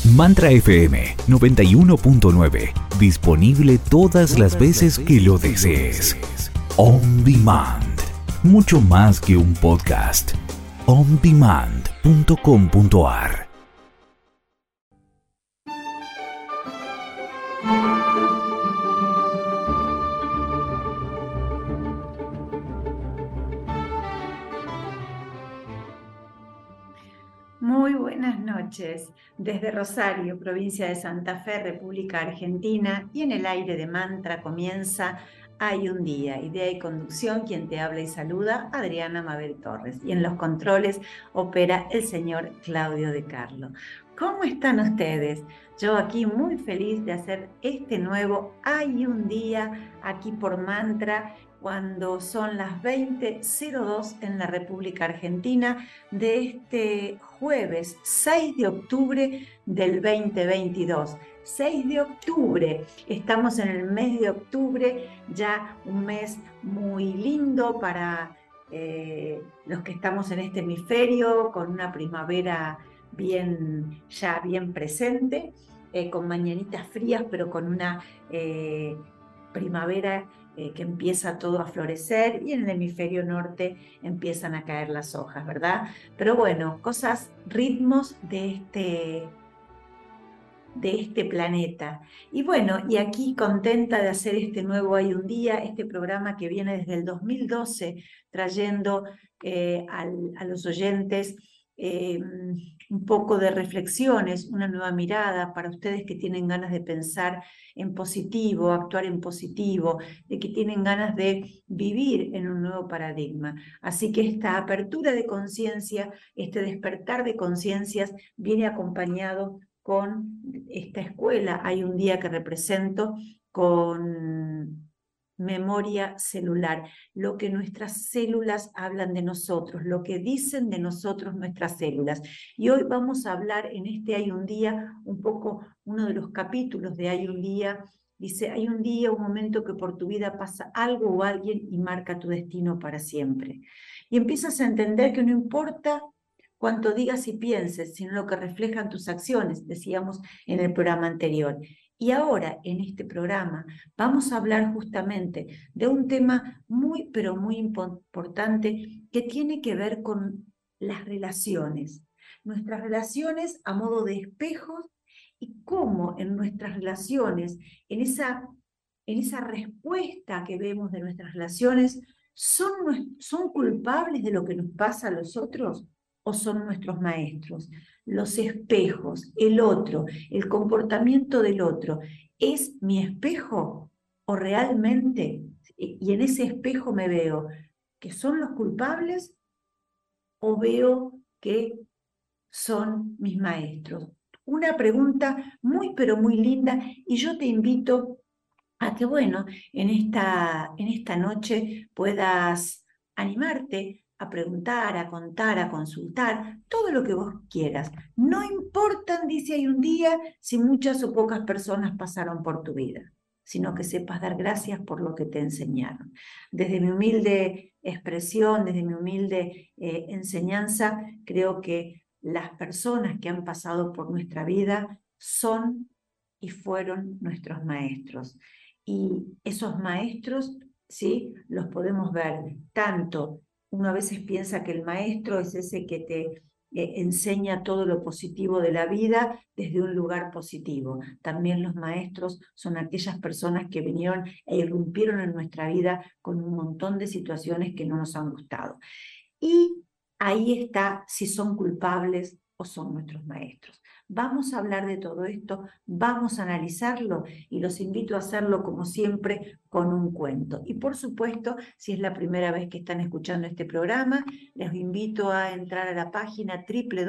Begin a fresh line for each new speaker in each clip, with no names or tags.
Mantra FM 91.9. Disponible todas las veces que lo desees. On Demand. Mucho más que un podcast. ondemand.com.ar.
Muy buenas noches, desde Rosario, provincia de Santa Fe, República Argentina, y en el aire de Mantra comienza Hay un Día, idea y conducción, quien te habla y saluda, Adriana Mabel Torres, y en los controles opera el señor Claudio De Carlo. ¿Cómo están ustedes? Yo aquí muy feliz de hacer este nuevo Hay un Día aquí por Mantra, cuando son las 20:02 en la República Argentina de este jueves 6 de octubre del 2022. 6 de octubre, estamos en el mes de octubre, ya un mes muy lindo para los que estamos en este hemisferio, con una primavera ya bien presente, con mañanitas frías, pero con una primavera que empieza todo a florecer, y en el hemisferio norte empiezan a caer las hojas, ¿verdad? Pero bueno, ritmos de este planeta. Y bueno, y aquí contenta de hacer este nuevo Hay un Día, este programa que viene desde el 2012, trayendo a los oyentes un poco de reflexiones, una nueva mirada para ustedes que tienen ganas de pensar en positivo, actuar en positivo, de que tienen ganas de vivir en un nuevo paradigma. Así que esta apertura de conciencia, este despertar de conciencias viene acompañado con esta escuela. Hay un día que represento con memoria celular, lo que nuestras células hablan de nosotros, lo que dicen de nosotros nuestras células. Y hoy vamos a hablar en este Hay un Día, un poco uno de los capítulos de Hay un Día, dice: hay un día, un momento que por tu vida pasa algo o alguien y marca tu destino para siempre. Y empiezas a entender que no importa cuanto digas y pienses, sino lo que reflejan tus acciones, decíamos en el programa anterior. Y ahora, en este programa, vamos a hablar justamente de un tema muy, pero muy importante que tiene que ver con las relaciones. Nuestras relaciones a modo de espejos, y cómo en nuestras relaciones, en esa respuesta que vemos de nuestras relaciones, ¿son culpables de lo que nos pasa a los otros o son nuestros maestros? Los espejos, el otro, el comportamiento del otro, ¿es mi espejo o realmente, y en ese espejo me veo que son los culpables o veo que son mis maestros? Una pregunta muy, pero muy linda, y yo te invito a que, bueno, en esta noche puedas animarte a preguntar, a contar, a consultar, todo lo que vos quieras. No importan, dice Hay un Día, si muchas o pocas personas pasaron por tu vida, sino que sepas dar gracias por lo que te enseñaron. Desde mi humilde expresión, desde mi humilde enseñanza, creo que las personas que han pasado por nuestra vida son y fueron nuestros maestros. Y esos maestros, ¿sí?, los podemos ver tanto. Uno a veces piensa que el maestro es ese que te enseña todo lo positivo de la vida desde un lugar positivo. También los maestros son aquellas personas que vinieron e irrumpieron en nuestra vida con un montón de situaciones que no nos han gustado. Y ahí está si son culpables o son nuestros maestros. Vamos a hablar de todo esto, vamos a analizarlo, y los invito a hacerlo como siempre con un cuento. Y por supuesto, si es la primera vez que están escuchando este programa, les invito a entrar a la página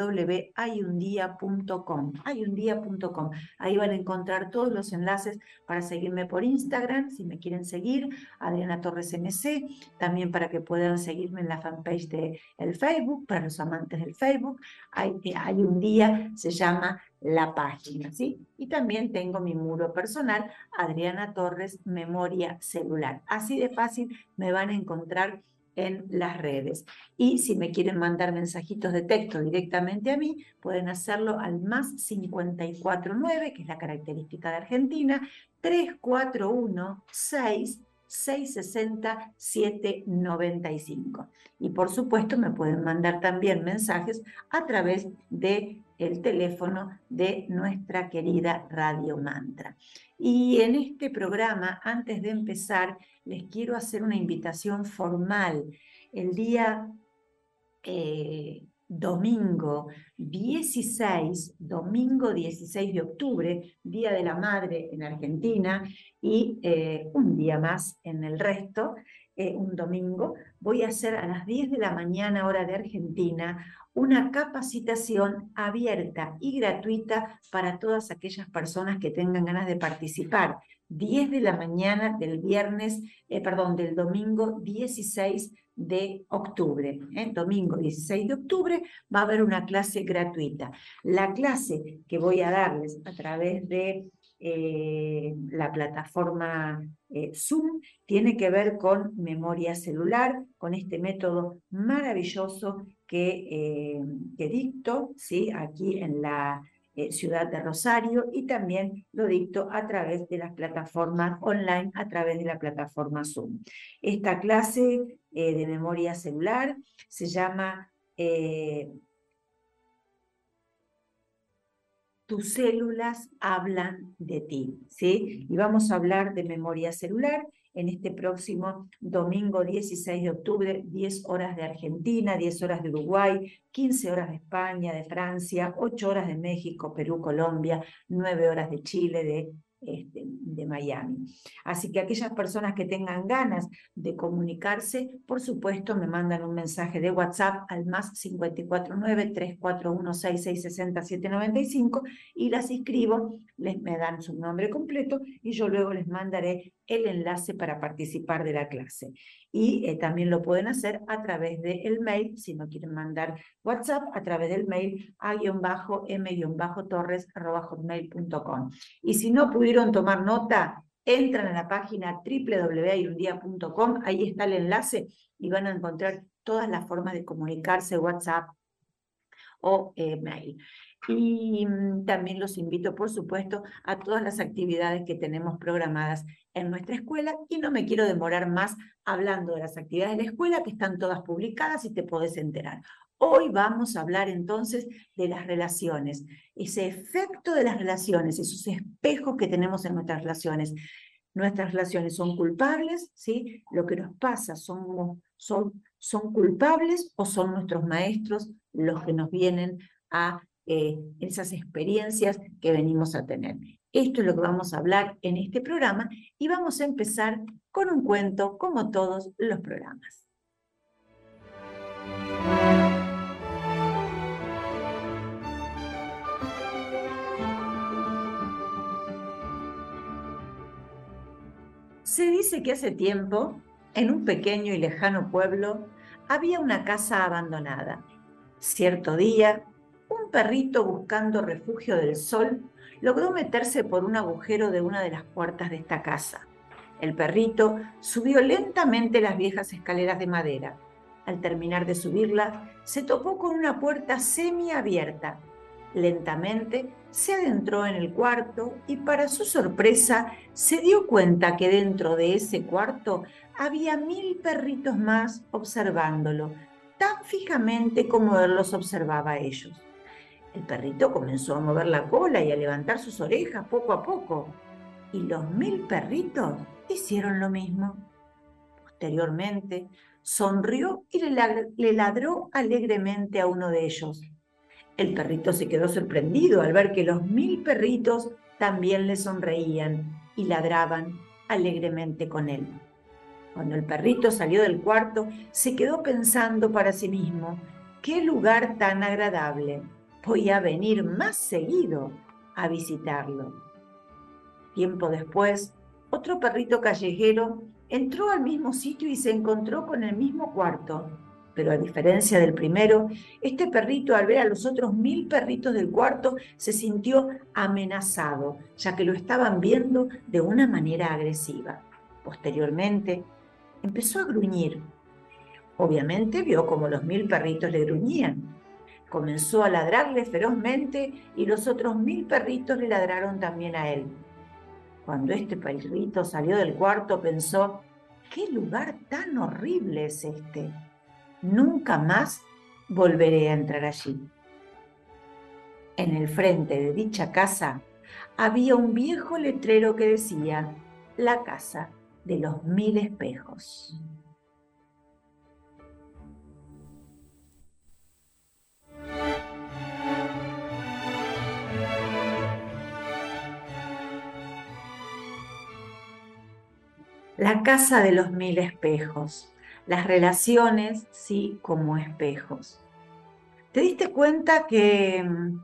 www.hayundia.com. Hayundia.com. Ahí van a encontrar todos los enlaces para seguirme por Instagram, si me quieren seguir, Adriana Torres MC, también para que puedan seguirme en la fanpage de el Facebook, para los amantes del Facebook. Hay un día, se llama la página, ¿sí? Y también tengo mi muro personal, Adriana Torres Memoria Celular. Así de fácil me van a encontrar en las redes. Y si me quieren mandar mensajitos de texto directamente a mí, pueden hacerlo al +549, que es la característica de Argentina, 341-660-795. Y por supuesto me pueden mandar también mensajes a través del teléfono de nuestra querida Radio Mantra. Y en este programa, antes de empezar, les quiero hacer una invitación formal. El día domingo 16 de octubre, Día de la Madre en Argentina, y un día más en el resto, un domingo, voy a hacer a las 10 de la mañana, hora de Argentina, una capacitación abierta y gratuita para todas aquellas personas que tengan ganas de participar. 10 de la mañana del del domingo 16 de octubre. Domingo 16 de octubre va a haber una clase gratuita. La clase que voy a darles a través de la plataforma Zoom tiene que ver con memoria celular, con este método maravilloso que dicto, ¿sí?, aquí en la ciudad de Rosario, y también lo dicto a través de las plataformas online, a través de la plataforma Zoom. Esta clase de memoria celular se llama Tus células hablan de ti, ¿sí? Y vamos a hablar de memoria celular en este próximo domingo 16 de octubre, 10 horas de Argentina, 10 horas de Uruguay, 15 horas de España, de Francia, 8 horas de México, Perú, Colombia, 9 horas de Chile, de Miami. Así que aquellas personas que tengan ganas de comunicarse, por supuesto, me mandan un mensaje de WhatsApp al +549-341-6660-795 y las inscribo, me dan su nombre completo y yo luego les mandaré el enlace para participar de la clase. Y también lo pueden hacer a través del mail, si no quieren mandar WhatsApp, a través del mail a-m-torres@hotmail.com. Y si no pudieron tomar nota, entran a la página www.ayundia.com, ahí está el enlace y van a encontrar todas las formas de comunicarse, WhatsApp o mail. Y también los invito, por supuesto, a todas las actividades que tenemos programadas en nuestra escuela, y no me quiero demorar más hablando de las actividades de la escuela, que están todas publicadas y te podés enterar. Hoy vamos a hablar entonces de las relaciones, ese efecto de las relaciones, esos espejos que tenemos en nuestras relaciones. Nuestras relaciones son culpables, ¿sí? Lo que nos pasa son culpables, o son nuestros maestros los que nos vienen a esas experiencias que venimos a tener. Esto es lo que vamos a hablar en este programa, y vamos a empezar con un cuento, como todos los programas. Se dice que hace tiempo, en un pequeño y lejano pueblo, había una casa abandonada. Cierto día, un perrito, buscando refugio del sol, logró meterse por un agujero de una de las puertas de esta casa. El perrito subió lentamente las viejas escaleras de madera. Al terminar de subirla, se topó con una puerta semiabierta. Lentamente se adentró en el cuarto y, para su sorpresa, se dio cuenta que dentro de ese cuarto había 1000 perritos más observándolo, tan fijamente como él los observaba a ellos. El perrito comenzó a mover la cola y a levantar sus orejas poco a poco, y los 1000 perritos hicieron lo mismo. Posteriormente, sonrió y le ladró alegremente a uno de ellos. El perrito se quedó sorprendido al ver que los 1000 perritos también le sonreían y ladraban alegremente con él. Cuando el perrito salió del cuarto, se quedó pensando para sí mismo: ¡qué lugar tan agradable! Voy a venir más seguido a visitarlo. Tiempo después, otro perrito callejero entró al mismo sitio y se encontró con el mismo cuarto. Pero a diferencia del primero, este perrito, al ver a los otros 1000 perritos del cuarto, se sintió amenazado, ya que lo estaban viendo de una manera agresiva. Posteriormente, empezó a gruñir. Obviamente vio como los 1000 perritos le gruñían. Comenzó a ladrarle ferozmente y los otros 1000 perritos le ladraron también a él. Cuando este perrito salió del cuarto pensó, ¿qué lugar tan horrible es este? Nunca más volveré a entrar allí. En el frente de dicha casa había un viejo letrero que decía, la casa de los 1000 espejos. La casa de los 1000 espejos. Las relaciones, sí, como espejos. ¿Te diste cuenta que en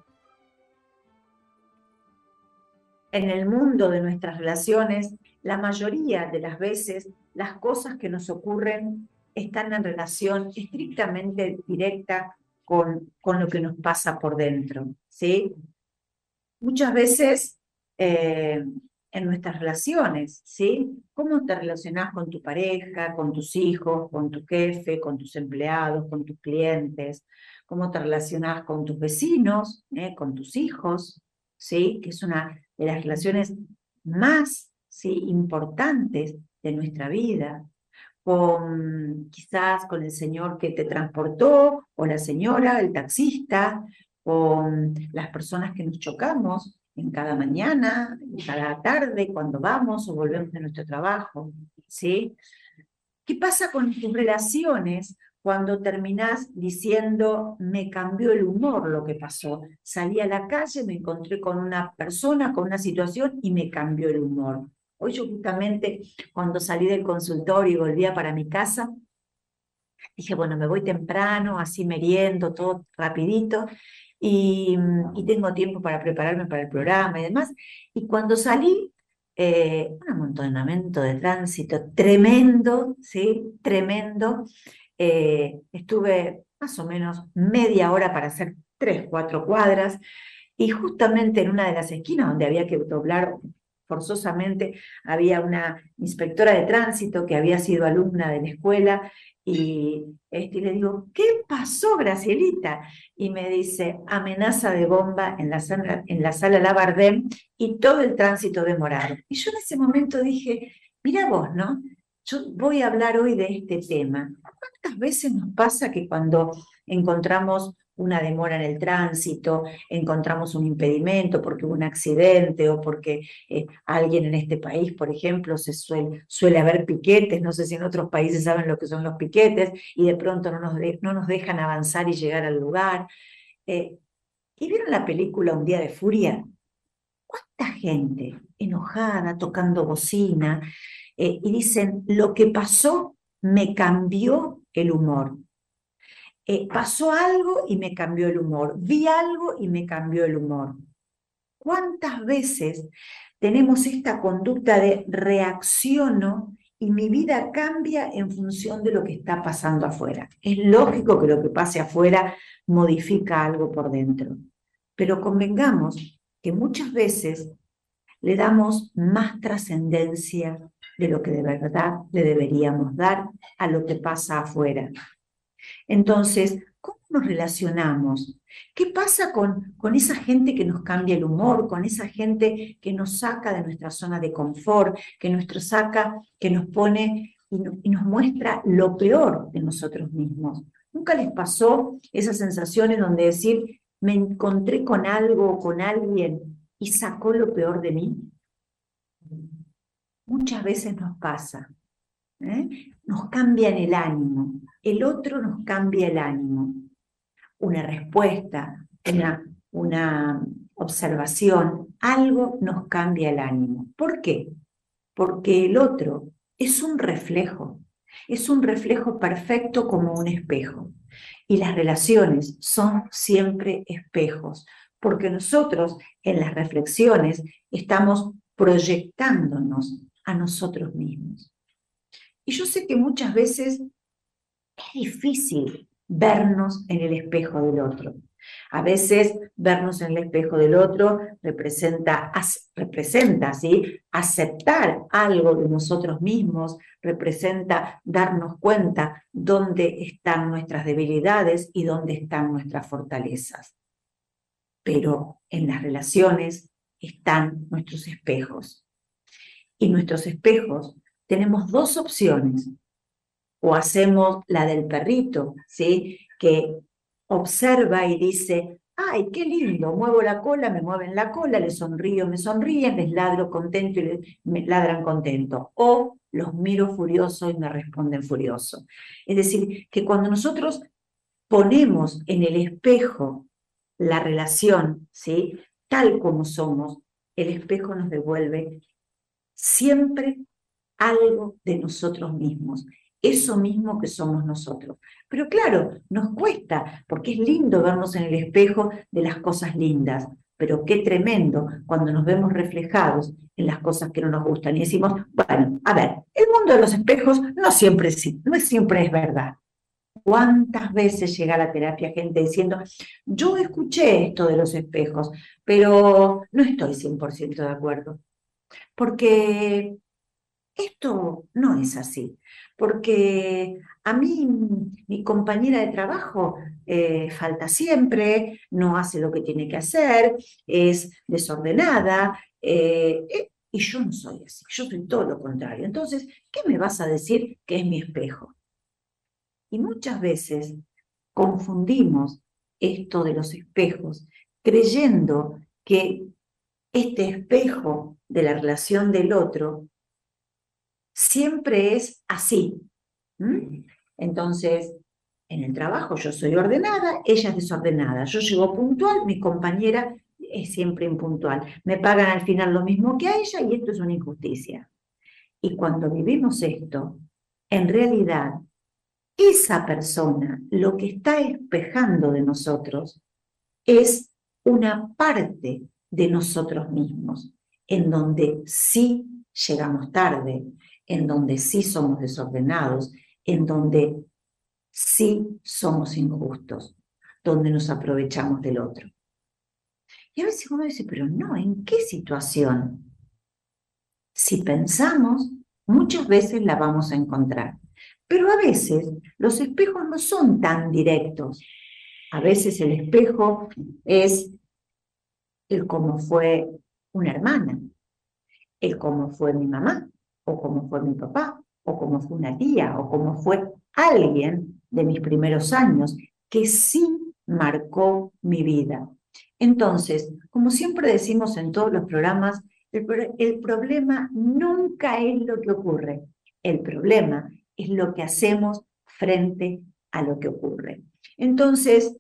el mundo de nuestras relaciones, la mayoría de las veces, las cosas que nos ocurren están en relación estrictamente directa con lo que nos pasa por dentro, ¿sí? Muchas veces en nuestras relaciones, ¿sí? ¿Cómo te relacionás con tu pareja, con tus hijos, con tu jefe, con tus empleados, con tus clientes? ¿Cómo te relacionás con tus vecinos, con tus hijos? ¿Sí? Que es una de las relaciones más, ¿sí?, importantes de nuestra vida. Quizás con el señor que te transportó, o la señora, el taxista, con las personas que nos chocamos en cada mañana, en cada tarde, cuando vamos o volvemos de nuestro trabajo, ¿sí? ¿Qué pasa con tus relaciones cuando terminás diciendo, me cambió el humor lo que pasó? Salí a la calle, me encontré con una persona, con una situación y me cambió el humor. Hoy yo justamente cuando salí del consultorio y volvía para mi casa, dije, bueno, me voy temprano, así meriendo, todo rapidito, y tengo tiempo para prepararme para el programa y demás. Y cuando salí, un amontonamiento de tránsito tremendo, ¿sí? Tremendo. Estuve más o menos media hora para hacer 3, 4 cuadras, y justamente en una de las esquinas donde había que doblar forzosamente, había una inspectora de tránsito que había sido alumna de la escuela, y le digo, ¿qué pasó, Gracielita? Y me dice, amenaza de bomba en la sala Labardén y todo el tránsito demorado. Y yo en ese momento dije, mira vos, ¿no? Yo voy a hablar hoy de este tema. ¿Cuántas veces nos pasa que cuando encontramos una demora en el tránsito, encontramos un impedimento porque hubo un accidente o porque alguien en este país, por ejemplo, suele haber piquetes, no sé si en otros países saben lo que son los piquetes, y de pronto no nos dejan avanzar y llegar al lugar? ¿Y vieron la película Un día de furia? ¿Cuánta gente enojada, tocando bocina, y dicen, lo que pasó me cambió el humor? Pasó algo y me cambió el humor, vi algo y me cambió el humor. ¿Cuántas veces tenemos esta conducta de reacciono y mi vida cambia en función de lo que está pasando afuera? Es lógico que lo que pase afuera modifica algo por dentro, pero convengamos que muchas veces le damos más trascendencia de lo que de verdad le deberíamos dar a lo que pasa afuera. Entonces, ¿cómo nos relacionamos? ¿Qué pasa con esa gente que nos cambia el humor, con esa gente que nos saca de nuestra zona de confort, que nos pone y nos muestra lo peor de nosotros mismos? ¿Nunca les pasó esas sensaciones donde decir, me encontré con algo o con alguien y sacó lo peor de mí? Muchas veces nos pasa. Nos cambian el ánimo, el otro nos cambia el ánimo. Una respuesta, una observación, algo nos cambia el ánimo. ¿Por qué? Porque el otro es un reflejo perfecto como un espejo. Y las relaciones son siempre espejos, porque nosotros en las reflexiones estamos proyectándonos a nosotros mismos. Y yo sé que muchas veces es difícil vernos en el espejo del otro. A veces vernos en el espejo del otro representa, ¿sí?, aceptar algo de nosotros mismos, representa darnos cuenta dónde están nuestras debilidades y dónde están nuestras fortalezas. Pero en las relaciones están nuestros espejos. Y nuestros espejos tenemos dos opciones. O hacemos la del perrito, ¿sí?, que observa y dice, ¡ay, qué lindo! Muevo la cola, me mueven la cola, les sonrío, me sonríen, les ladro contento y me ladran contento. O los miro furioso y me responden furioso. Es decir, que cuando nosotros ponemos en el espejo la relación, ¿sí?, tal como somos, el espejo nos devuelve siempre algo de nosotros mismos, eso mismo que somos nosotros. Pero claro, nos cuesta, porque es lindo vernos en el espejo de las cosas lindas, pero qué tremendo cuando nos vemos reflejados en las cosas que no nos gustan y decimos, bueno, a ver, el mundo de los espejos no siempre es verdad. ¿Cuántas veces llega a la terapia gente diciendo, yo escuché esto de los espejos, pero no estoy 100% de acuerdo? Porque esto no es así, porque a mí mi compañera de trabajo falta siempre, no hace lo que tiene que hacer, es desordenada, y yo no soy así, yo soy todo lo contrario. Entonces, ¿qué me vas a decir que es mi espejo? Y muchas veces confundimos esto de los espejos, creyendo que este espejo de la relación del otro siempre es así. Entonces, en el trabajo yo soy ordenada, ella es desordenada. Yo llego puntual, mi compañera es siempre impuntual. Me pagan al final lo mismo que a ella y esto es una injusticia. Y cuando vivimos esto, en realidad, esa persona lo que está espejando de nosotros es una parte de nosotros mismos, en donde sí llegamos tarde, en donde sí somos desordenados, en donde sí somos injustos, donde nos aprovechamos del otro. Y a veces uno dice, pero no, ¿en qué situación? Si pensamos, muchas veces la vamos a encontrar. Pero a veces los espejos no son tan directos. A veces el espejo es el cómo fue una hermana, el cómo fue mi mamá, o cómo fue mi papá, o cómo fue una tía, o cómo fue alguien de mis primeros años que sí marcó mi vida. Entonces, como siempre decimos en todos los programas, el problema nunca es lo que ocurre, el problema es lo que hacemos frente a lo que ocurre. Entonces,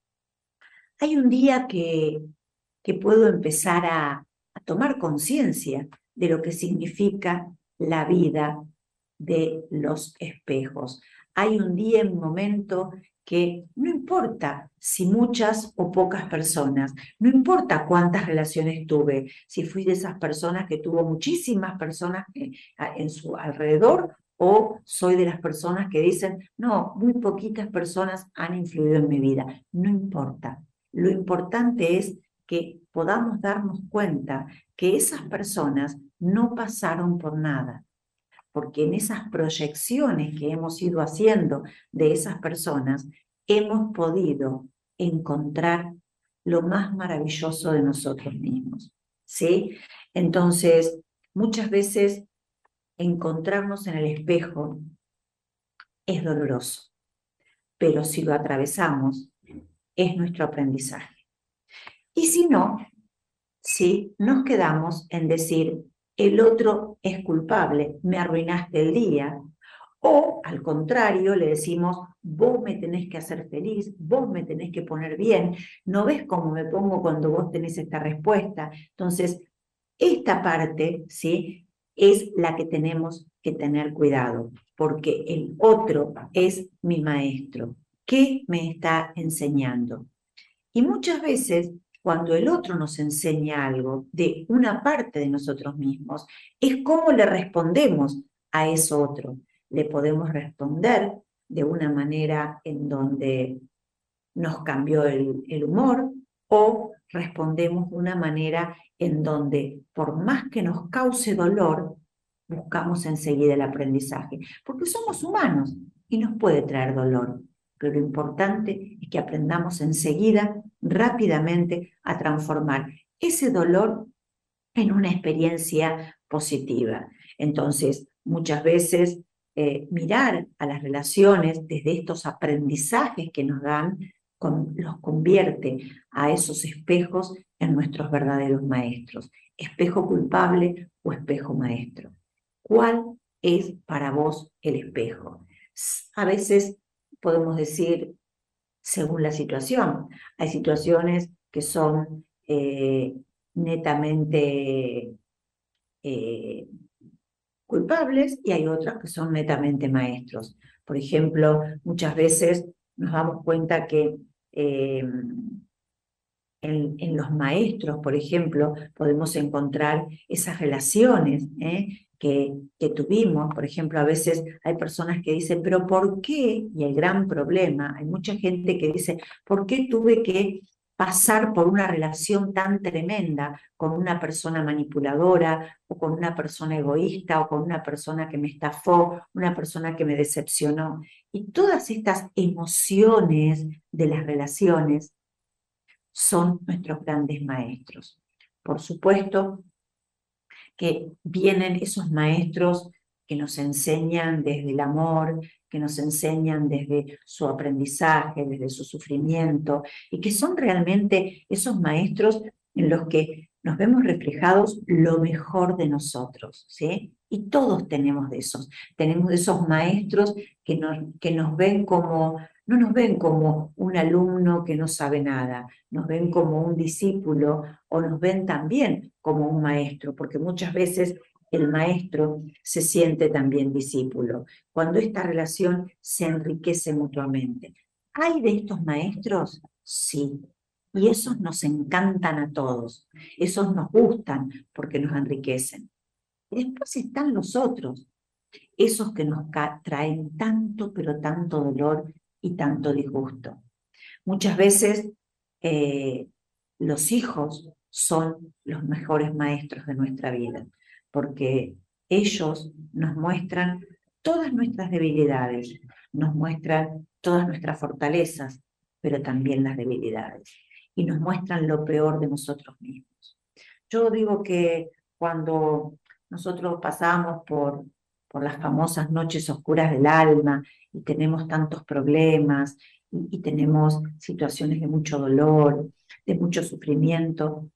hay un día que puedo empezar a tomar conciencia de lo que significa la vida de los espejos. Hay un día, un momento que no importa si muchas o pocas personas, no importa cuántas relaciones tuve, si fui de esas personas que tuvo muchísimas personas en su alrededor, o soy de las personas que dicen, no, muy poquitas personas han influido en mi vida. No importa. Lo importante es que podamos darnos cuenta que esas personas no pasaron por nada, porque en esas proyecciones que hemos ido haciendo de esas personas, hemos podido encontrar lo más maravilloso de nosotros mismos, ¿sí? Entonces, muchas veces encontrarnos en el espejo es doloroso, pero si lo atravesamos, es nuestro aprendizaje. Y si no, ¿sí?, nos quedamos en decir, el otro es culpable, me arruinaste el día, o al contrario, le decimos, vos me tenés que hacer feliz, vos me tenés que poner bien, ¿no ves cómo me pongo cuando vos tenés esta respuesta? Entonces, esta parte, ¿sí?, es la que tenemos que tener cuidado, porque el otro es mi maestro. ¿Qué me está enseñando? Y muchas veces, cuando el otro nos enseña algo de una parte de nosotros mismos, es cómo le respondemos a eso otro. Le podemos responder de una manera en donde nos cambió el humor, o respondemos de una manera en donde, por más que nos cause dolor, buscamos enseguida el aprendizaje, porque somos humanos y nos puede traer dolor, pero lo importante es que aprendamos enseguida, rápidamente, a transformar ese dolor en una experiencia positiva. Entonces, muchas veces mirar a las relaciones desde estos aprendizajes que nos dan, los convierte a esos espejos en nuestros verdaderos maestros. Espejo culpable o espejo maestro. ¿Cuál es para vos el espejo? A veces podemos decir, según la situación, hay situaciones que son netamente culpables y hay otras que son netamente maestros. Por ejemplo, muchas veces nos damos cuenta que en los maestros, por ejemplo, podemos encontrar esas relaciones que tuvimos. Por ejemplo, a veces hay personas que dicen, pero ¿por qué? Y el gran problema, hay mucha gente que dice, ¿por qué tuve que pasar por una relación tan tremenda con una persona manipuladora, o con una persona egoísta, o con una persona que me estafó, una persona que me decepcionó? Y todas estas emociones de las relaciones son nuestros grandes maestros. Por supuesto que vienen esos maestros que nos enseñan desde el amor, que nos enseñan desde su aprendizaje, desde su sufrimiento, y que son realmente esos maestros en los que nos vemos reflejados lo mejor de nosotros, ¿sí? Y todos tenemos de esos maestros que nos ven como, no nos ven como un alumno que no sabe nada, nos ven como un discípulo, o nos ven también como un maestro, porque muchas veces el maestro se siente también discípulo, cuando esta relación se enriquece mutuamente. ¿Hay de estos maestros? Sí. Y esos nos encantan a todos, esos nos gustan porque nos enriquecen. Y después están los otros, esos que nos traen tanto, pero tanto dolor y tanto disgusto. Muchas veces los hijos son los mejores maestros de nuestra vida, porque ellos nos muestran todas nuestras debilidades, nos muestran todas nuestras fortalezas, pero también las debilidades, y nos muestran lo peor de nosotros mismos. Yo digo que cuando nosotros pasamos por las famosas noches oscuras del alma y tenemos tantos problemas y tenemos situaciones de mucho dolor, de mucho sufrimiento,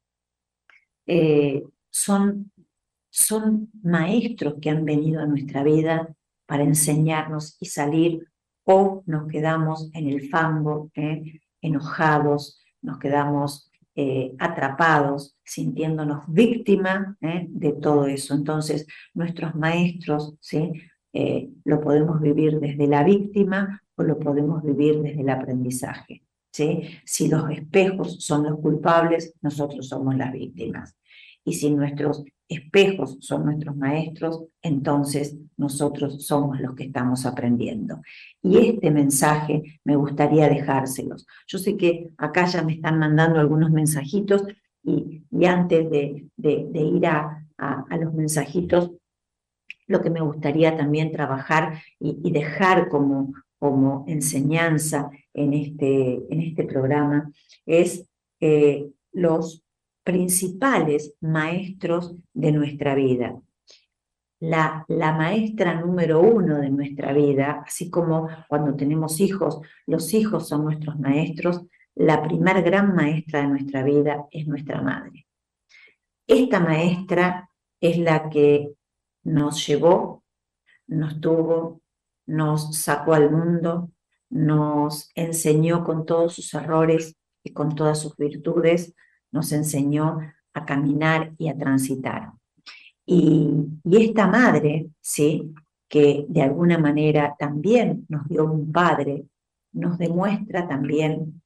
son maestros que han venido a nuestra vida para enseñarnos y salir, o nos quedamos en el fango, enojados, nos quedamos atrapados, sintiéndonos víctimas de todo eso. Entonces, nuestros maestros, ¿sí? Lo podemos vivir desde la víctima o lo podemos vivir desde el aprendizaje, ¿sí? Si los espejos son los culpables, nosotros somos las víctimas. Y si nuestros espejos son nuestros maestros, entonces nosotros somos los que estamos aprendiendo. Y este mensaje me gustaría dejárselos. Yo sé que acá ya me están mandando algunos mensajitos y antes de ir a los mensajitos, lo que me gustaría también trabajar y dejar como enseñanza en este programa es los principales maestros de nuestra vida. La maestra número uno de nuestra vida, así como cuando tenemos hijos, los hijos son nuestros maestros, la primer gran maestra de nuestra vida es nuestra madre. Esta maestra es la que nos llevó, nos tuvo, nos sacó al mundo, nos enseñó con todos sus errores y con todas sus virtudes, nos enseñó a caminar y a transitar. Y esta madre, ¿sí?, que de alguna manera también nos dio un padre, nos demuestra también,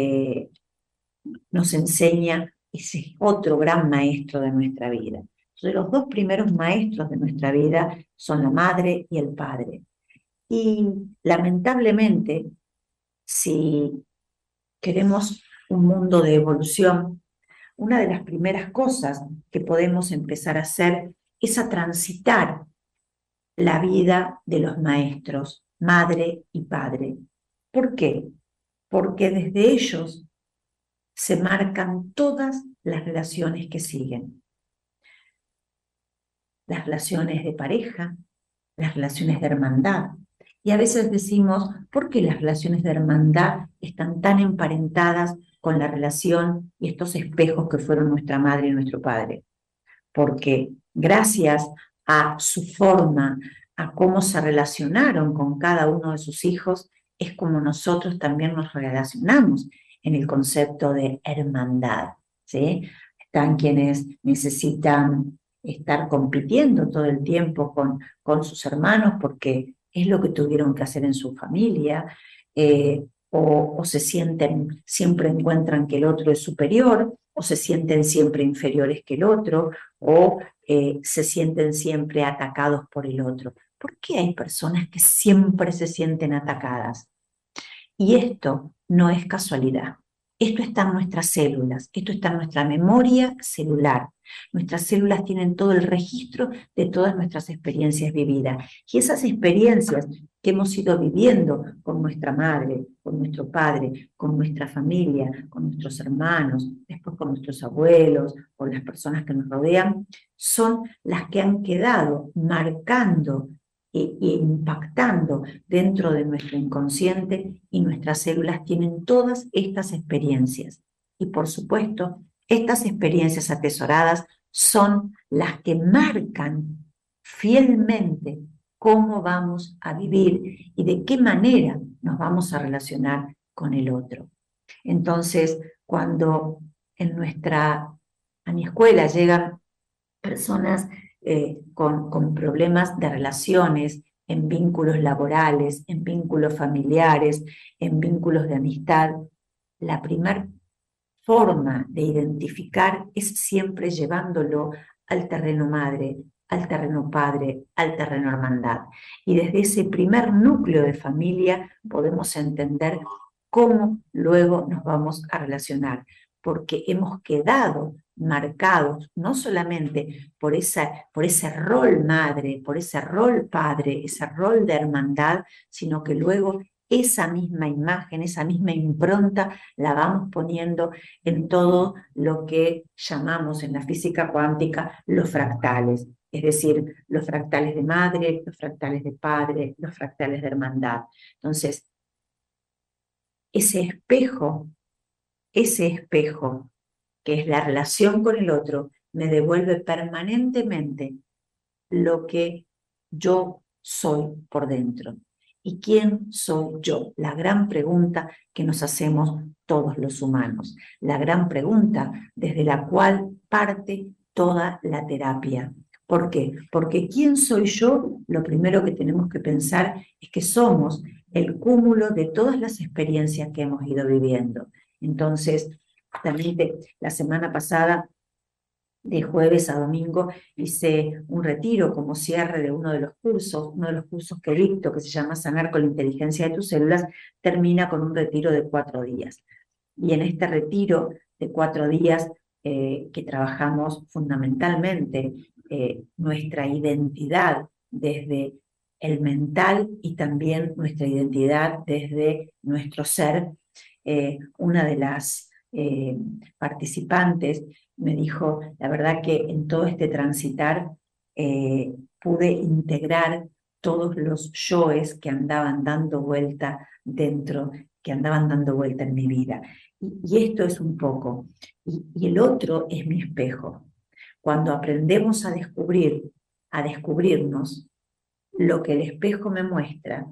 nos enseña ese otro gran maestro de nuestra vida. Entonces, los dos primeros maestros de nuestra vida son la madre y el padre. Y lamentablemente, si queremos un mundo de evolución, una de las primeras cosas que podemos empezar a hacer es a transitar la vida de los maestros, madre y padre. ¿Por qué? Porque desde ellos se marcan todas las relaciones que siguen. Las relaciones de pareja, las relaciones de hermandad. Y a veces decimos, ¿por qué las relaciones de hermandad están tan emparentadas con la relación y estos espejos que fueron nuestra madre y nuestro padre? Porque gracias a su forma, a cómo se relacionaron con cada uno de sus hijos, es como nosotros también nos relacionamos en el concepto de hermandad, ¿sí? Están quienes necesitan estar compitiendo todo el tiempo con sus hermanos porque es lo que tuvieron que hacer en su familia, o se sienten, siempre encuentran que el otro es superior, o se sienten siempre inferiores que el otro, o se sienten siempre atacados por el otro. ¿Por qué hay personas que siempre se sienten atacadas? Y esto no es casualidad. Esto está en nuestras células, esto está en nuestra memoria celular. Nuestras células tienen todo el registro de todas nuestras experiencias vividas. Y esas experiencias que hemos ido viviendo con nuestra madre, con nuestro padre, con nuestra familia, con nuestros hermanos, después con nuestros abuelos, con las personas que nos rodean, son las que han quedado marcando e impactando dentro de nuestro inconsciente, y nuestras células tienen todas estas experiencias. Y por supuesto, estas experiencias atesoradas son las que marcan fielmente cómo vamos a vivir y de qué manera nos vamos a relacionar con el otro. Entonces, cuando a mi escuela llegan personas con problemas de relaciones, en vínculos laborales, en vínculos familiares, en vínculos de amistad, la primera forma de identificar es siempre llevándolo al terreno madre, al terreno padre, al terreno hermandad. Y desde ese primer núcleo de familia podemos entender cómo luego nos vamos a relacionar, porque hemos quedado marcados no solamente por ese rol madre, por ese rol padre, ese rol de hermandad, sino que luego esa misma imagen, esa misma impronta la vamos poniendo en todo lo que llamamos en la física cuántica los fractales, es decir, los fractales de madre, los fractales de padre, los fractales de hermandad. Entonces, ese espejo que es la relación con el otro, me devuelve permanentemente lo que yo soy por dentro. ¿Y quién soy yo? La gran pregunta que nos hacemos todos los humanos, la gran pregunta desde la cual parte toda la terapia. ¿Por qué? Porque ¿quién soy yo? Lo primero que tenemos que pensar es que somos el cúmulo de todas las experiencias que hemos ido viviendo. Entonces, también la semana pasada, de jueves a domingo, hice un retiro como cierre de uno de los cursos que dicto, que se llama Sanar con la inteligencia de tus células, termina con un retiro de 4 días. Y en este retiro de 4 días, que trabajamos fundamentalmente nuestra identidad desde el mental y también nuestra identidad desde nuestro ser, una de las participantes me dijo, la verdad que en todo este transitar pude integrar todos los yoes que andaban dando vuelta dentro, que andaban dando vuelta en mi vida. Y esto es un poco. Y el otro es mi espejo. Cuando aprendemos a descubrirnos, lo que el espejo me muestra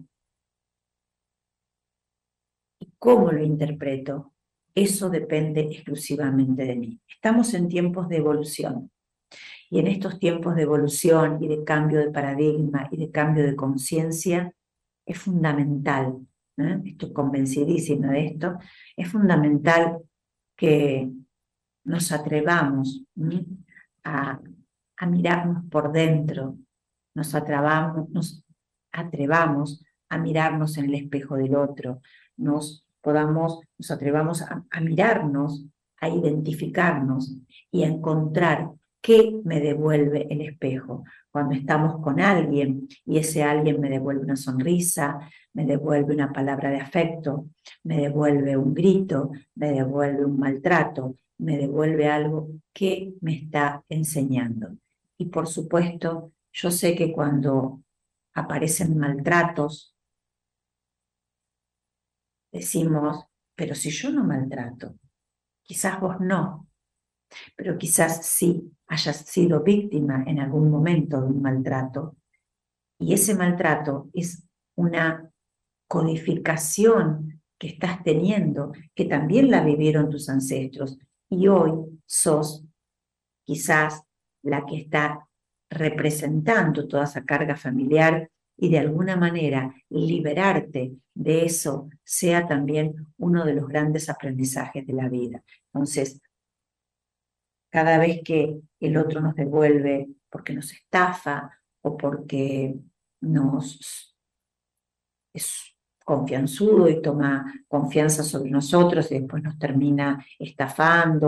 y cómo lo interpreto, eso depende exclusivamente de mí. Estamos en tiempos de evolución. Y en estos tiempos de evolución y de cambio de paradigma y de cambio de conciencia, es fundamental, estoy convencidísima de esto, es fundamental que nos atrevamos a mirarnos por dentro, nos atrevamos a mirarnos en el espejo del otro, nos nos atrevamos a mirarnos, a identificarnos y a encontrar qué me devuelve el espejo. Cuando estamos con alguien y ese alguien me devuelve una sonrisa, me devuelve una palabra de afecto, me devuelve un grito, me devuelve un maltrato, me devuelve algo que me está enseñando. Y por supuesto, yo sé que cuando aparecen maltratos, decimos, pero si yo no maltrato, quizás vos no, pero quizás sí hayas sido víctima en algún momento de un maltrato, y ese maltrato es una codificación que estás teniendo, que también la vivieron tus ancestros, y hoy sos quizás la que está representando toda esa carga familiar, y de alguna manera liberarte de eso sea también uno de los grandes aprendizajes de la vida. Entonces, cada vez que el otro nos devuelve porque nos estafa o porque es confianzudo y toma confianza sobre nosotros y después nos termina estafando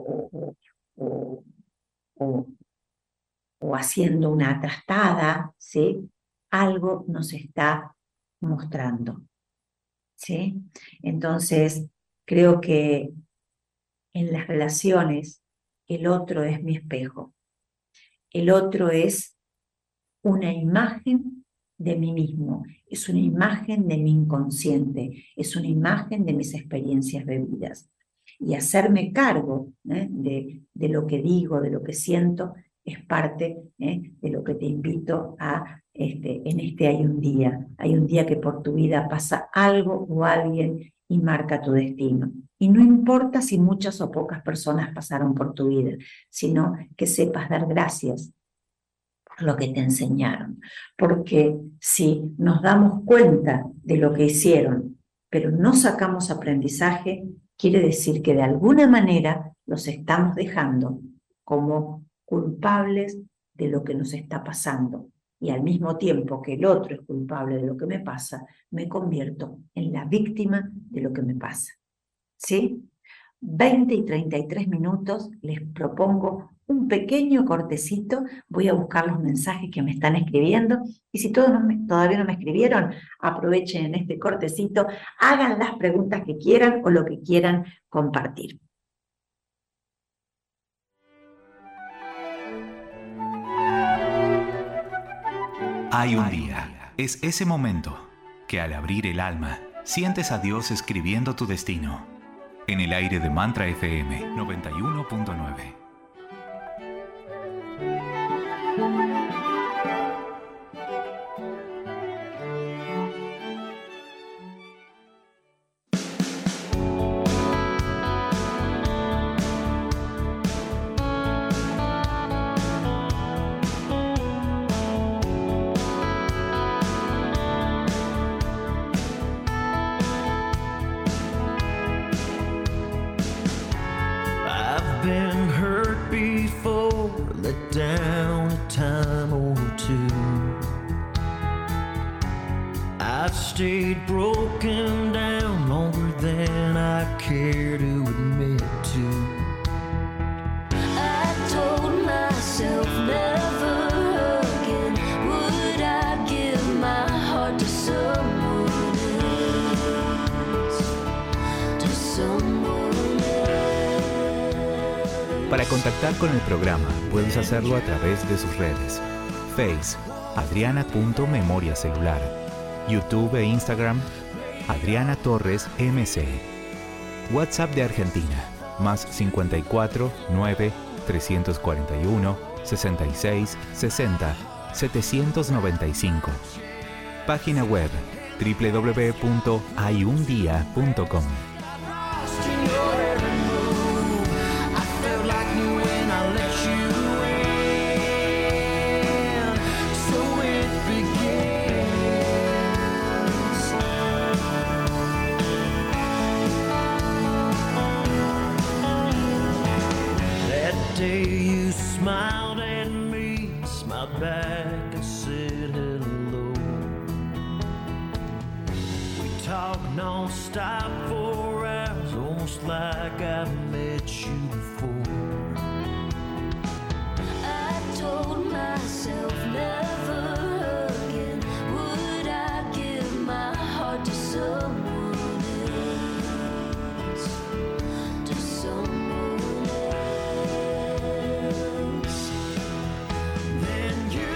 o haciendo una trastada, ¿sí? Algo nos está mostrando, ¿sí? Entonces, creo que en las relaciones el otro es mi espejo. El otro es una imagen de mí mismo, es una imagen de mi inconsciente, es una imagen de mis experiencias vividas. Y hacerme cargo de lo que digo, de lo que siento, es parte de lo que te invito a en este Hay un día. Hay un día que por tu vida pasa algo o alguien y marca tu destino. Y no importa si muchas o pocas personas pasaron por tu vida, sino que sepas dar gracias por lo que te enseñaron. Porque si nos damos cuenta de lo que hicieron, pero no sacamos aprendizaje, quiere decir que de alguna manera los estamos dejando como culpables de lo que nos está pasando. Y al mismo tiempo que el otro es culpable de lo que me pasa, me convierto en la víctima de lo que me pasa. ¿Sí? 20 y 33 minutos, les propongo un pequeño cortecito, voy a buscar los mensajes que me están escribiendo, y si todavía no me escribieron, aprovechen en este cortecito, hagan las preguntas que quieran o lo que quieran compartir.
Hay un día, es ese momento que al abrir el alma, sientes a Dios escribiendo tu destino. En el aire de Mantra FM 91.9. Para contactar con el programa, puedes hacerlo a través de sus redes. Face, Adriana.memoriacelular. YouTube e Instagram, Adriana Torres MC. WhatsApp de Argentina, más 54 9 341 66 60 795. Página web, www.hayundia.com.
talk non-stop for hours, almost like I met you before. I told myself never again would I give my heart to someone else, to someone else. Then you.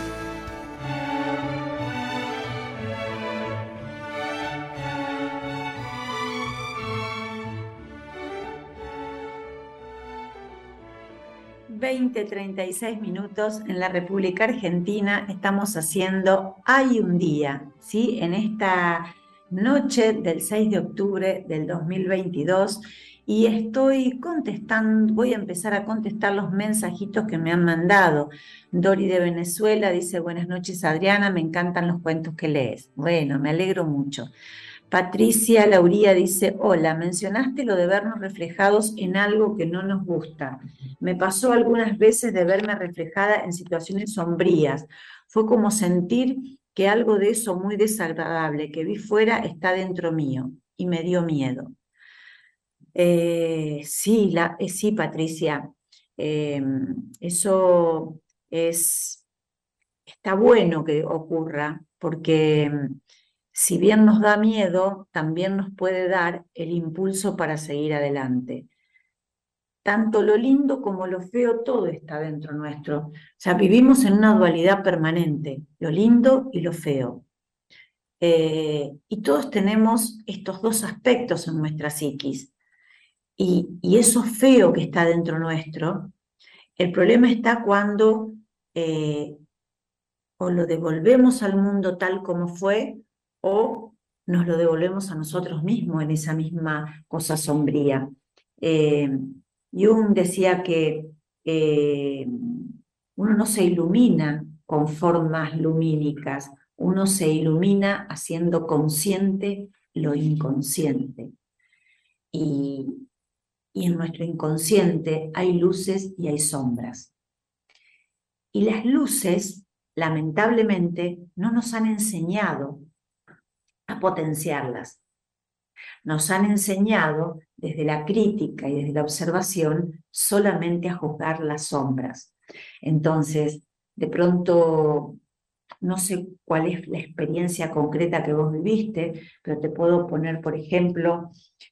20:36 en la República Argentina. Estamos haciendo Hay un día, ¿sí? En esta noche del 6 de octubre del 2022 y estoy contestando, voy a empezar a contestar los mensajitos que me han mandado. Dori de Venezuela dice: buenas noches Adriana, me encantan los cuentos que lees. Bueno, me alegro mucho. Patricia Lauría dice: hola, mencionaste lo de vernos reflejados en algo que no nos gusta. Me pasó algunas veces de verme reflejada en situaciones sombrías. Fue como sentir que algo de eso muy desagradable que vi fuera está dentro mío y me dio miedo. Sí, Patricia, eso está bueno que ocurra porque si bien nos da miedo, también nos puede dar el impulso para seguir adelante. Tanto lo lindo como lo feo, todo está dentro nuestro. O sea, vivimos en una dualidad permanente, lo lindo y lo feo. Y todos tenemos estos dos aspectos en nuestra psiquis. Y eso feo que está dentro nuestro, el problema está cuando o lo devolvemos al mundo tal como fue, o nos lo devolvemos a nosotros mismos en esa misma cosa sombría. Jung decía que uno no se ilumina con formas lumínicas, uno se ilumina haciendo consciente lo inconsciente. Y en nuestro inconsciente hay luces y hay sombras. Y las luces, lamentablemente, no nos han enseñado a potenciarlas. Nos han enseñado desde la crítica y desde la observación solamente a juzgar las sombras. Entonces, de pronto, no sé cuál es la experiencia concreta que vos viviste, pero te puedo poner, por ejemplo,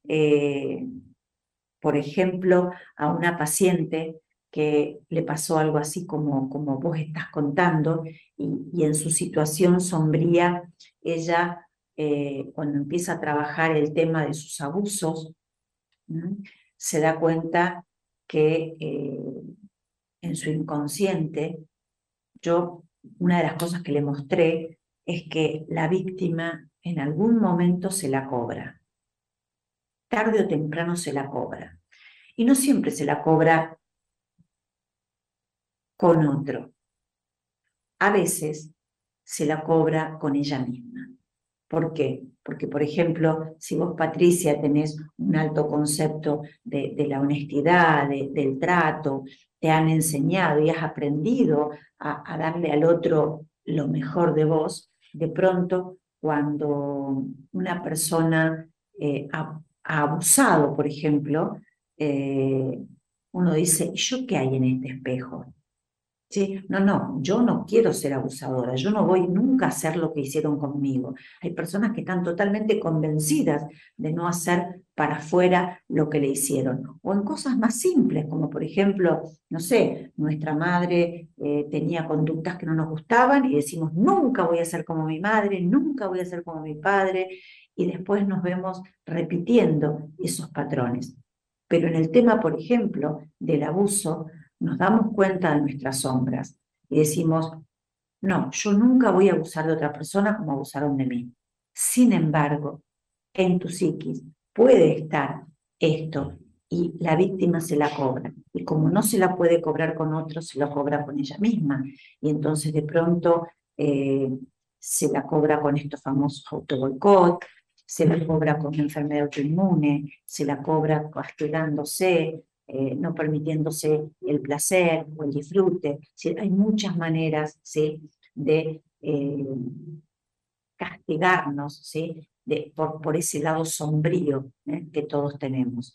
a una paciente que le pasó algo así como vos estás contando, y en su situación sombría, ella, cuando empieza a trabajar el tema de sus abusos, se da cuenta que en su inconsciente, una de las cosas que le mostré es que la víctima en algún momento se la cobra. Tarde o temprano se la cobra. Y no siempre se la cobra con otro. A veces se la cobra con ella misma. ¿Por qué? Porque, por ejemplo, si vos, Patricia, tenés un alto concepto de la honestidad, del trato, te han enseñado y has aprendido a darle al otro lo mejor de vos, de pronto, cuando una persona ha abusado, por ejemplo, uno dice: ¿y yo qué hay en este espejo? ¿Sí? No, yo no quiero ser abusadora, yo no voy nunca a hacer lo que hicieron conmigo. Hay personas que están totalmente convencidas de no hacer para afuera lo que le hicieron. O en cosas más simples, como por ejemplo, no sé, nuestra madre tenía conductas que no nos gustaban y decimos: nunca voy a ser como mi madre, nunca voy a ser como mi padre, y después nos vemos repitiendo esos patrones. Pero en el tema, por ejemplo, del abuso, nos damos cuenta de nuestras sombras y decimos: no, yo nunca voy a abusar de otra persona como abusaron de mí. Sin embargo, en tu psiquis puede estar esto y la víctima se la cobra. Y como no se la puede cobrar con otros, se lo cobra con ella misma. Y entonces de pronto se la cobra con estos famosos autoboicot, se la cobra con enfermedad autoinmune, se la cobra castigándose, no permitiéndose el placer o el disfrute. ¿Sí? Hay muchas maneras, ¿sí?, de castigarnos, ¿sí?, por ese lado sombrío que todos tenemos.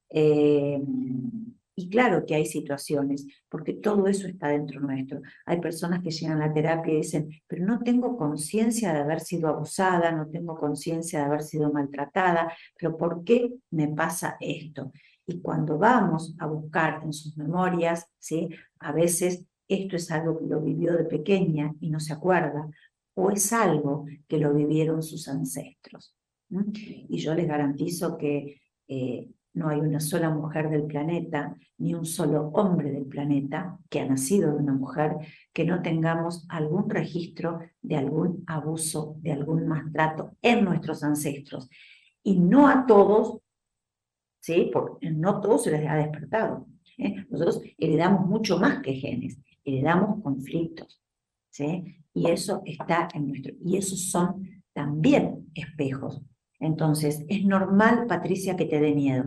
Y claro que hay situaciones, porque todo eso está dentro nuestro. Hay personas que llegan a la terapia y dicen, pero no tengo conciencia de haber sido abusada, no tengo conciencia de haber sido maltratada, pero ¿por qué me pasa esto? Y cuando vamos a buscar en sus memorias, ¿sí? A veces esto es algo que lo vivió de pequeña y no se acuerda, o es algo que lo vivieron sus ancestros. Y yo les garantizo que no hay una sola mujer del planeta, ni un solo hombre del planeta que ha nacido de una mujer, que no tengamos algún registro de algún abuso, de algún maltrato en nuestros ancestros. Y no a todos, ¿sí? Porque no todos se les ha despertado. Nosotros heredamos mucho más que genes, heredamos conflictos, ¿sí? Y eso está en nuestro... Y esos son también espejos. Entonces, es normal, Patricia, que te dé miedo.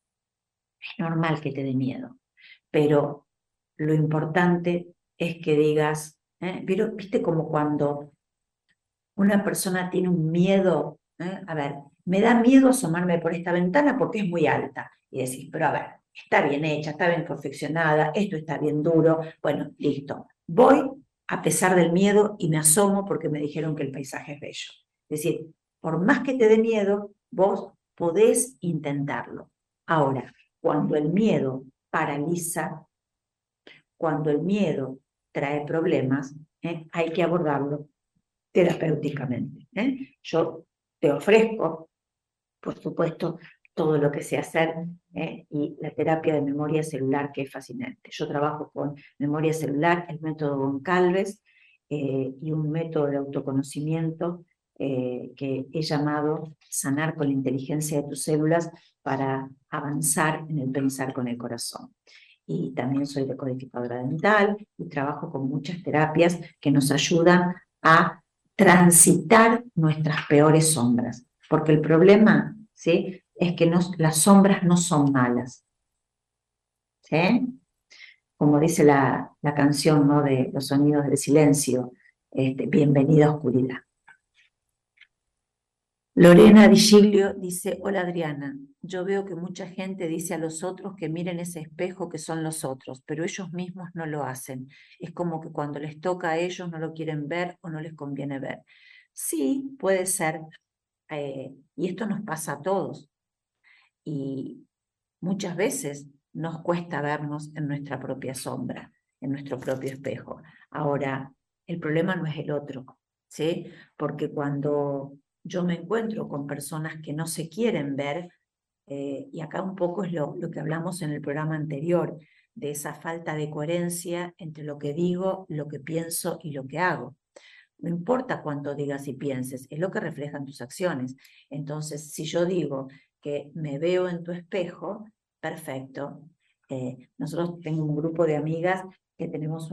Es normal que te dé miedo. Pero lo importante es que digas, pero viste como cuando una persona tiene un miedo, a ver, me da miedo asomarme por esta ventana porque es muy alta. Y decís, pero a ver, está bien hecha, está bien confeccionada, esto está bien duro, bueno, listo. Voy a pesar del miedo y me asomo porque me dijeron que el paisaje es bello. Es decir, por más que te dé miedo, vos podés intentarlo. Ahora, cuando el miedo paraliza, cuando el miedo trae problemas, hay que abordarlo terapéuticamente. Yo te ofrezco, por supuesto, todo lo que sé hacer, y la terapia de memoria celular, que es fascinante. Yo trabajo con memoria celular, el método Goncalves, y un método de autoconocimiento que he llamado Sanar con la inteligencia de tus células para avanzar en el pensar con el corazón. Y también soy decodificadora dental y trabajo con muchas terapias que nos ayudan a transitar nuestras peores sombras. Porque el problema, ¿sí?, es que las sombras no son malas. ¿Sí? Como dice la canción, ¿no?, de Los sonidos del silencio, bienvenida oscuridad. Lorena Di Giglio dice, hola Adriana, yo veo que mucha gente dice a los otros que miren ese espejo que son los otros, pero ellos mismos no lo hacen. Es como que cuando les toca a ellos no lo quieren ver o no les conviene ver. Sí, puede ser, y esto nos pasa a todos. Y muchas veces nos cuesta vernos en nuestra propia sombra, en nuestro propio espejo. Ahora, el problema no es el otro, ¿sí? Porque cuando yo me encuentro con personas que no se quieren ver, y acá un poco es lo que hablamos en el programa anterior, de esa falta de coherencia entre lo que digo, lo que pienso y lo que hago. No importa cuánto digas y pienses, es lo que reflejan tus acciones. Entonces, si yo digo que me veo en tu espejo, perfecto. Nosotros tenemos un grupo de amigas que tenemos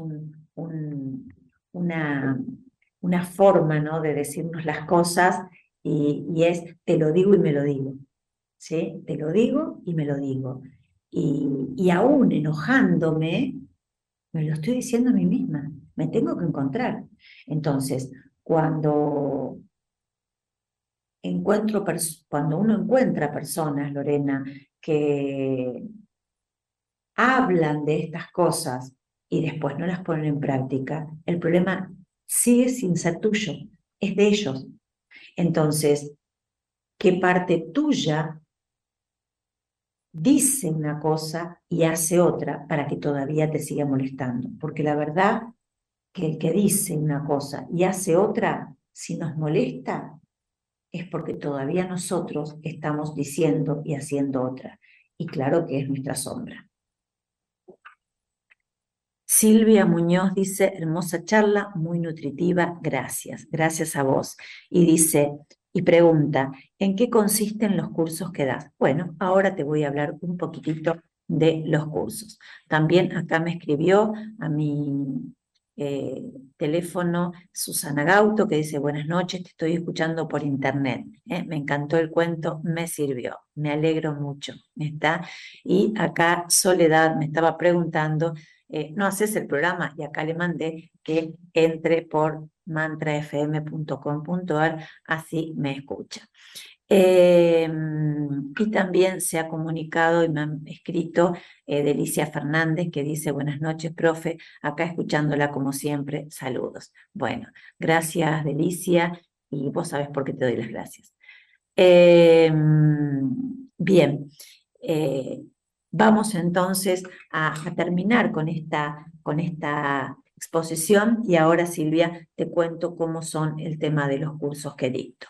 una forma, ¿no?, de decirnos las cosas, y es te lo digo y me lo digo. ¿Sí? Te lo digo y me lo digo. Y aún enojándome, me lo estoy diciendo a mí misma. Me tengo que encontrar. Entonces, cuando uno encuentra personas, Lorena, que hablan de estas cosas y después no las ponen en práctica, el problema sigue sin ser tuyo, es de ellos. Entonces, ¿qué parte tuya dice una cosa y hace otra para que todavía te siga molestando? Porque la verdad que el que dice una cosa y hace otra, si nos molesta, es porque todavía nosotros estamos diciendo y haciendo otra. Y claro que es nuestra sombra. Silvia Muñoz dice, hermosa charla, muy nutritiva, gracias. Gracias a vos. Y dice, y pregunta, ¿en qué consisten los cursos que das? Bueno, ahora te voy a hablar un poquitito de los cursos. También acá me escribió a mi teléfono Susana Gauto, que dice, buenas noches, te estoy escuchando por internet. Me encantó el cuento, me sirvió, me alegro mucho. ¿Está? Y acá Soledad me estaba preguntando no haces el programa, y acá le mandé que entre por mantrafm.com.ar, así me escucha. Y también se ha comunicado y me han escrito Delicia Fernández, que dice: buenas noches, profe, acá escuchándola como siempre, saludos. Bueno, gracias, Delicia, y vos sabés por qué te doy las gracias. Bien, vamos entonces a terminar con esta exposición, y ahora, Silvia, te cuento cómo son el tema de los cursos que dicto.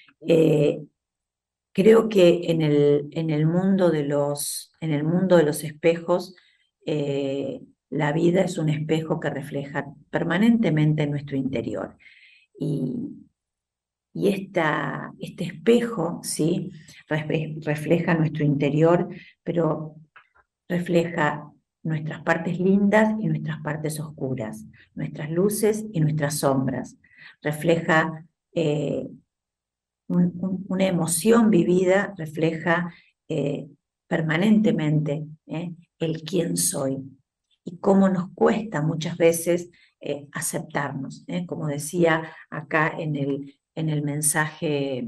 Creo que en el mundo de los espejos, la vida es un espejo que refleja permanentemente nuestro interior. Y este espejo, ¿sí?, refleja nuestro interior, pero refleja nuestras partes lindas y nuestras partes oscuras, nuestras luces y nuestras sombras. Refleja una emoción vivida, refleja permanentemente el quién soy, y cómo nos cuesta muchas veces aceptarnos, como decía acá en el mensaje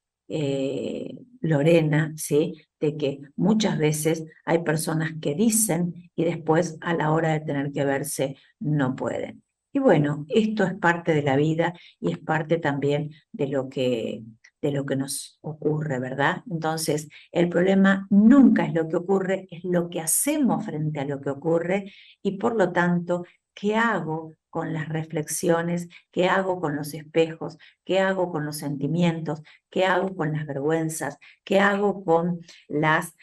Lorena, ¿sí?, de que muchas veces hay personas que dicen y después, a la hora de tener que verse, no pueden. Y bueno, esto es parte de la vida y es parte también de lo que nos ocurre, ¿verdad? Entonces, el problema nunca es lo que ocurre, es lo que hacemos frente a lo que ocurre, y por lo tanto, ¿qué hago con las reflexiones? ¿Qué hago con los espejos? ¿Qué hago con los sentimientos? ¿Qué hago con las vergüenzas? ¿Qué hago con las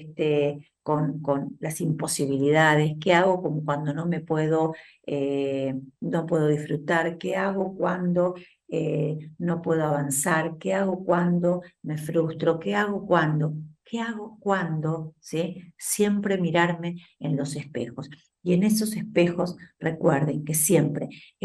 imposibilidades? ¿Qué hago cuando no puedo disfrutar? ¿Qué hago cuando no puedo avanzar? ¿Qué hago cuando me frustro? ¿Qué hago cuando? ¿Sí? Siempre mirarme en los espejos. Y en esos espejos, recuerden que siempre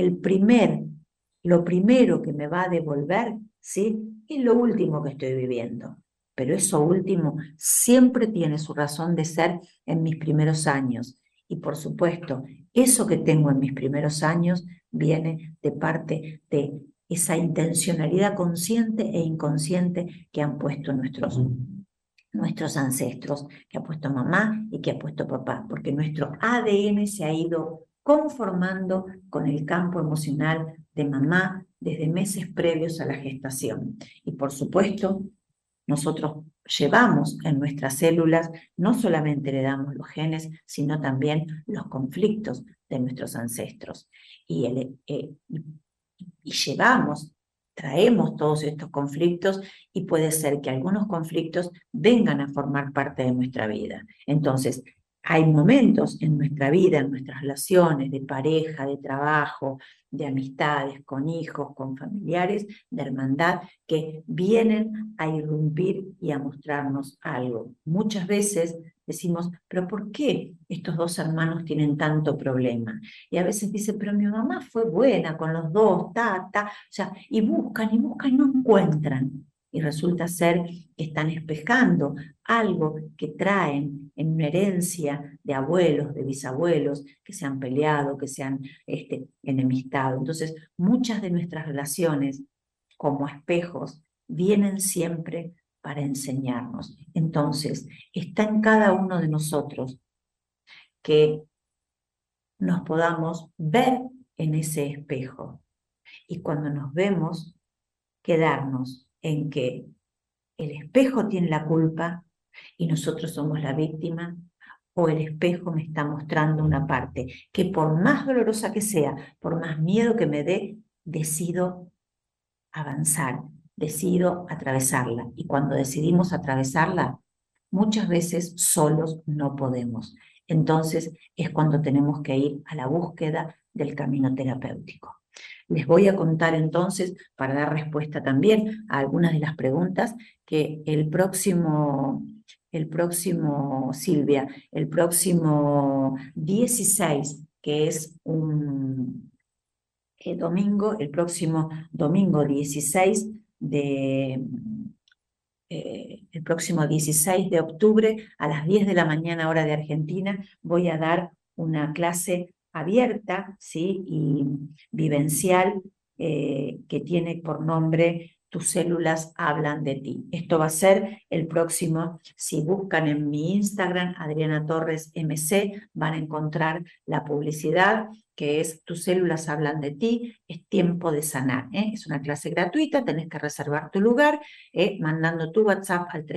lo primero que me va a devolver, ¿sí?, es lo último que estoy viviendo. Pero eso último siempre tiene su razón de ser en mis primeros años. Y por supuesto, eso que tengo en mis primeros años viene de parte de esa intencionalidad consciente e inconsciente que han puesto nuestros ancestros, que ha puesto mamá y que ha puesto papá, porque nuestro ADN se ha ido conformando con el campo emocional de mamá desde meses previos a la gestación. Y por supuesto, nosotros llevamos en nuestras células, no solamente heredamos los genes, sino también los conflictos de nuestros ancestros. Y traemos todos estos conflictos, y puede ser que algunos conflictos vengan a formar parte de nuestra vida. Entonces, hay momentos en nuestra vida, en nuestras relaciones de pareja, de trabajo, de amistades, con hijos, con familiares, de hermandad, que vienen a irrumpir y a mostrarnos algo. Muchas veces decimos: ¿pero por qué estos dos hermanos tienen tanto problema? Y a veces dice: pero mi mamá fue buena con los dos, o sea, y buscan y no encuentran. Y resulta ser que están espejando algo que traen en una herencia de abuelos, de bisabuelos, que se han peleado, que se han enemistado. Entonces, muchas de nuestras relaciones como espejos vienen siempre para enseñarnos. Entonces, está en cada uno de nosotros que nos podamos ver en ese espejo, y cuando nos vemos, quedarnos en que el espejo tiene la culpa y nosotros somos la víctima, o el espejo me está mostrando una parte que, por más dolorosa que sea, por más miedo que me dé, decido avanzar, decido atravesarla. Y cuando decidimos atravesarla, muchas veces solos no podemos. Entonces es cuando tenemos que ir a la búsqueda del camino terapéutico. Les voy a contar entonces, para dar respuesta también a algunas de las preguntas, que el próximo Silvia, el próximo 16, que es un domingo, el próximo domingo 16 el próximo 16 de octubre, a las 10 de la mañana, hora de Argentina, voy a dar una clase abierta, ¿sí? Y vivencial que tiene por nombre Tus células hablan de ti. Esto va a ser el próximo, si buscan en mi Instagram, Adriana Torres MC, van a encontrar la publicidad que es Tus células hablan de ti, es tiempo de sanar. Es una clase gratuita, tenés que reservar tu lugar, mandando tu WhatsApp al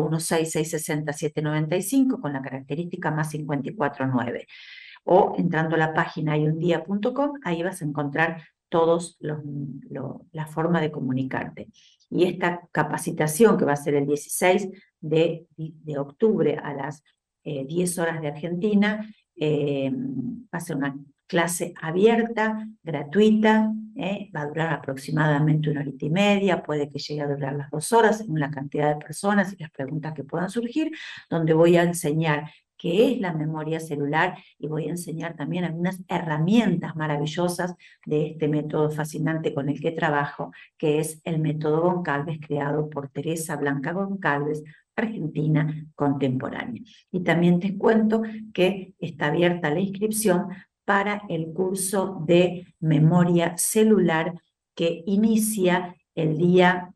3416-660-795 con la característica más 549. O entrando a la página hayundia.com, ahí vas a encontrar todos la forma de comunicarte. Y esta capacitación que va a ser el 16 de octubre a las 10 horas de Argentina, va a ser una clase abierta, gratuita, va a durar aproximadamente 1 horita y media, puede que llegue a durar las 2 horas, según la cantidad de personas y las preguntas que puedan surgir, donde voy a enseñar qué es la memoria celular y voy a enseñar también algunas herramientas maravillosas de este método fascinante con el que trabajo, que es el método Goncalves, creado por Teresa Blanca Goncalves, argentina contemporánea. Y también te cuento que está abierta la inscripción para el curso de memoria celular que inicia el día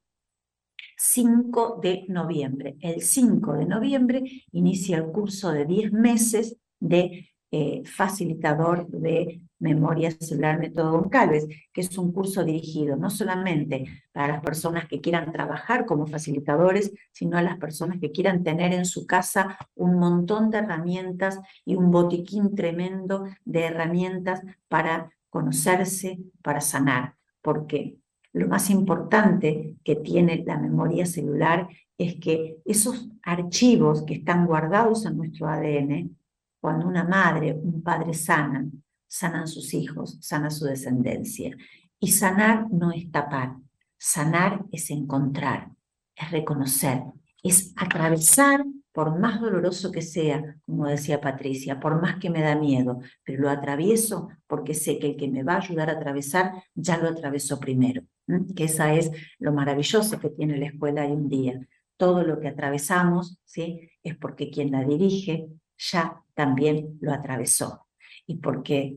5 de noviembre. El 5 de noviembre inicia el curso de 10 meses de facilitador de memoria celular método Goncalves, que es un curso dirigido no solamente para las personas que quieran trabajar como facilitadores, sino a las personas que quieran tener en su casa un montón de herramientas y un botiquín tremendo de herramientas para conocerse, para sanar. Porque lo más importante que tiene la memoria celular es que esos archivos que están guardados en nuestro ADN, cuando una madre, un padre sanan sus hijos, sana su descendencia. Y sanar no es tapar, sanar es encontrar, es reconocer, es atravesar, por más doloroso que sea, como decía Patricia, por más que me da miedo, pero lo atravieso porque sé que el que me va a ayudar a atravesar ya lo atravesó primero. Que esa es lo maravilloso que tiene la escuela Hay un Día. Todo lo que atravesamos, ¿sí? Es porque quien la dirige ya también lo atravesó. Y porque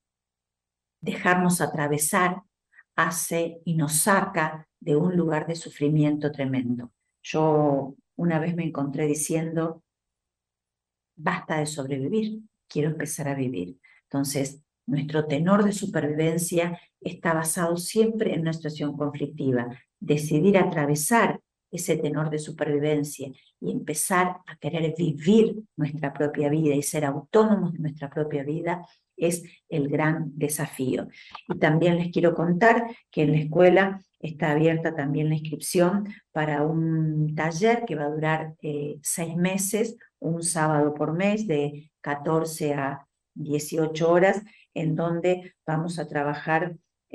dejarnos atravesar hace y nos saca de un lugar de sufrimiento tremendo. Yo una vez me encontré diciendo, basta de sobrevivir, quiero empezar a vivir. Entonces, nuestro tenor de supervivencia está basado siempre en una situación conflictiva. Decidir atravesar ese tenor de supervivencia y empezar a querer vivir nuestra propia vida y ser autónomos de nuestra propia vida es el gran desafío. Y también les quiero contar que en la escuela está abierta también la inscripción para un taller que va a durar 6 meses, un sábado por mes de 14 a 18 horas, en donde vamos a trabajar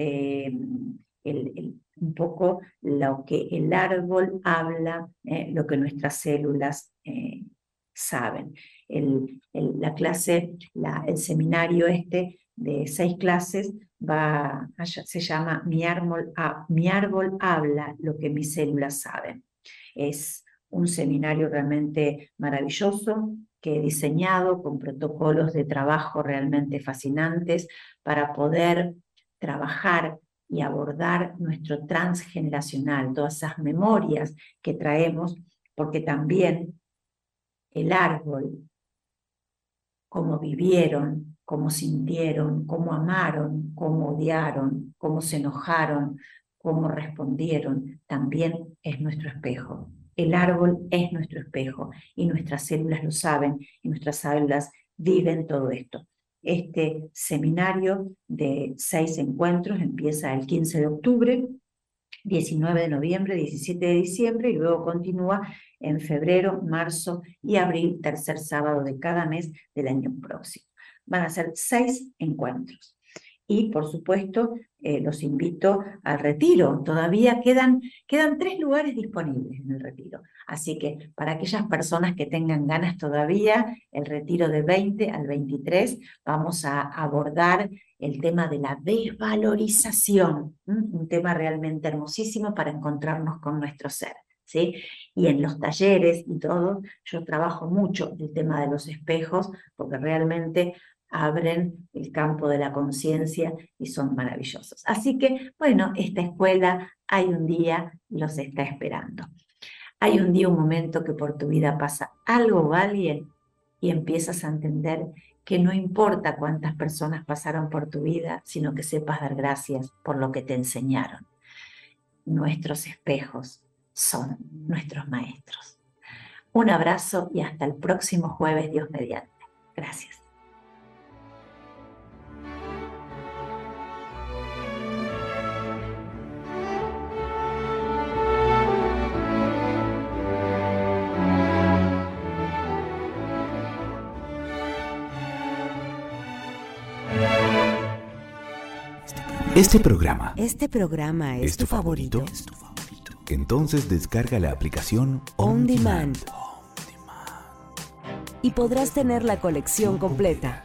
un poco lo que el árbol habla, lo que nuestras células saben. La clase, el seminario de 6 clases se llama Mi árbol habla, lo que mis células saben. Es un seminario realmente maravilloso que he diseñado con protocolos de trabajo realmente fascinantes para poder trabajar y abordar nuestro transgeneracional, todas esas memorias que traemos, porque también el árbol, cómo vivieron, cómo sintieron, cómo amaron, cómo odiaron, cómo se enojaron, cómo respondieron, también es nuestro espejo. El árbol es nuestro espejo y nuestras células lo saben y nuestras células viven todo esto. Este seminario de 6 encuentros empieza el 15 de octubre, 19 de noviembre, 17 de diciembre y luego continúa en febrero, marzo y abril, tercer sábado de cada mes del año próximo. Van a ser 6 encuentros. Y, por supuesto, los invito al retiro. Todavía quedan 3 lugares disponibles en el retiro. Así que, para aquellas personas que tengan ganas todavía, el retiro de 20 al 23, vamos a abordar el tema de la desvalorización. Un tema realmente hermosísimo para encontrarnos con nuestro ser, ¿sí? Y en los talleres y todo, yo trabajo mucho el tema de los espejos, porque realmente abren el campo de la conciencia y son maravillosos. Así que, bueno, esta escuela Hay un Día los está esperando. Hay un día, un momento que por tu vida pasa algo, ¿vale? Y empiezas a entender que no importa cuántas personas pasaron por tu vida, sino que sepas dar gracias por lo que te enseñaron. Nuestros espejos son nuestros maestros. Un abrazo y hasta el próximo jueves, Dios mediante. Gracias.
Este programa
es tu favorito.
Entonces descarga la aplicación
On Demand. Y podrás tener la colección completa.